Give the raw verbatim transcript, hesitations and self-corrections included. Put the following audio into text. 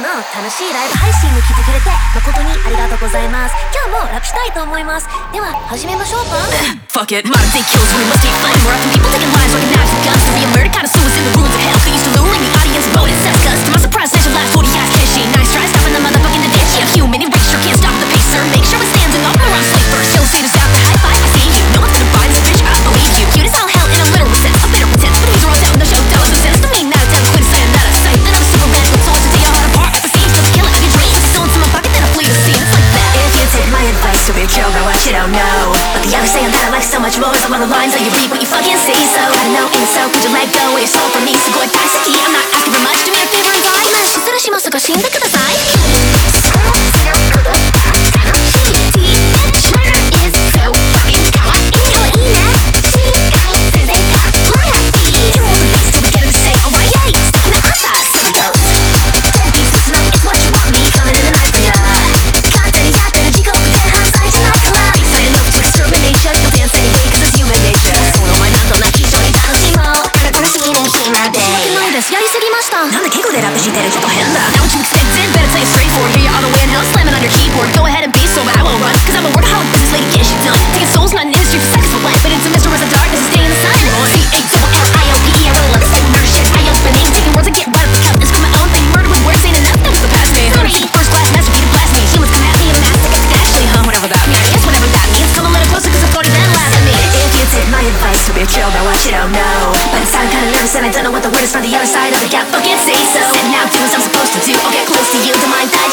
の楽しいライブ配信に来てくれて誠にありがとうございます。今日もラップしたいと思います。では始めましょうか。 Fuck it, modern day kills, we must take flame. We're often people taking lives, working knives and guns. To be a murder, kind of suicide in the ruins of hell. They used to lure in the audience, vote and sex us. To my surprise, session last forty guys can't shame. Nice try, stopping the motherfucking the ditch. Yeah, human erasure, can't stop the pacer. Make sure it's standing up, we're on slate first. Hill skaters out the high five, I see you. No one's gonna buy this bitch, I believe you. Cute as all hell in a literal sense, a better pretense. But these are all down, the show doesn't sense. To me, not a tell, quit saying that I say. Then I'm super rad with souls to tear your heart apart. The seams, let's kill it of your dreams. Stones in my pocket, then I flee the scene. It's like that. If you take my advice, you'll be killed by what you don't know. But the other saying that I like so much more is along the lines of you read what you fucking say. So I don't know, and so could you let go of your soul from me? So go and die, Saki, I'm not asking for much. Do me a favor and die. 失礼しますが死んでください。やりすぎました。 なんで敬語でラップしてるちょっと変だ。 Now what you expected, better play it straightforward. Hear you all the way in hell, slamming on your keyboard. Go ahead and be so, but I won't run. Cause I'm a workaholic business lady, get shit done. Taking souls, not an industry for seconds for life. But into Mister Where's the darkness is staying in the sun. C A double L I O P E, I roll up the same murder shit. I yell spinning, taking words and get right up the cup. It's for my own thing, murder with words ain't enough. That was the past me. First class master, Peter blast me. Humans come at me and mask like it's Ashley, huh? Whatever that means. Yes, whatever that means. Come a little closer cause I'm forty, then laugh at me. If you take my advice, you'll be killed by what you don't know. But it sounded kinda nervous and I don't know what the word is from the other side of the gap. Fucking say so. Said now, do as I'm supposed to do. I'll get close to you, to mind.